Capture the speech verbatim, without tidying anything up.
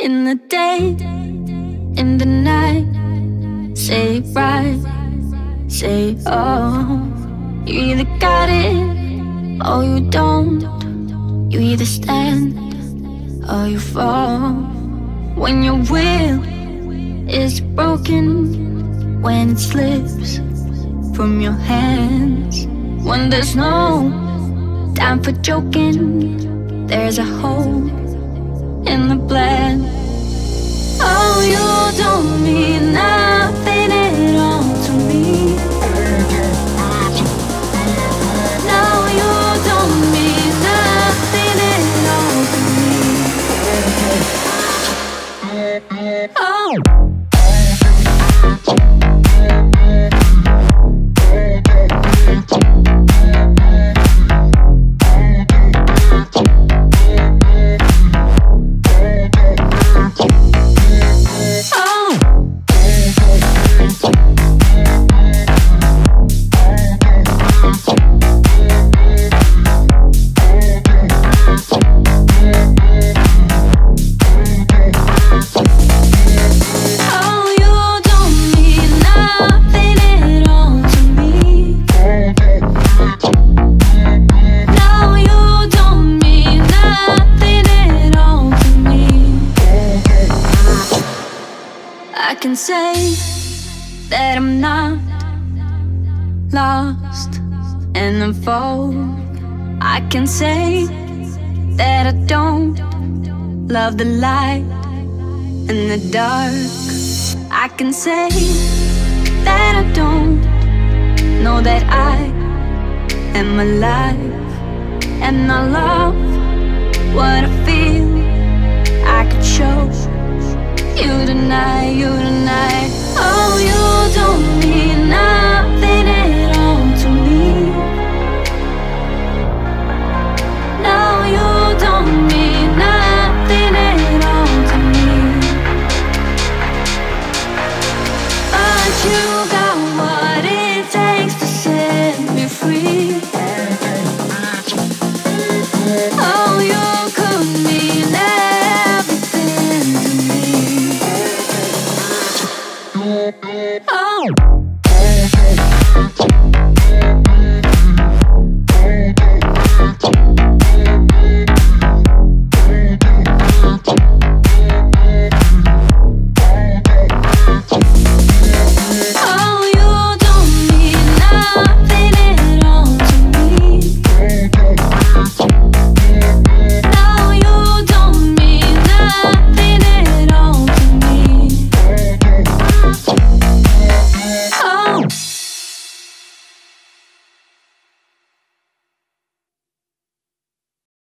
In the day, in the night, say it right, say it oh. You either got it or you don't. You either stand or you fall. When your will is broken, when it slips from your hands, when there's no time for joking, there's a hole in the plan. Oh, you don't mean nothing at all to me. No, you don't mean nothing at all to me. Oh. I can say that I'm not lost and unfold. I can say that I don't love the light and the dark. I can say that I don't know that I am alive, and I love what I feel. I could show you tonight, you tonight.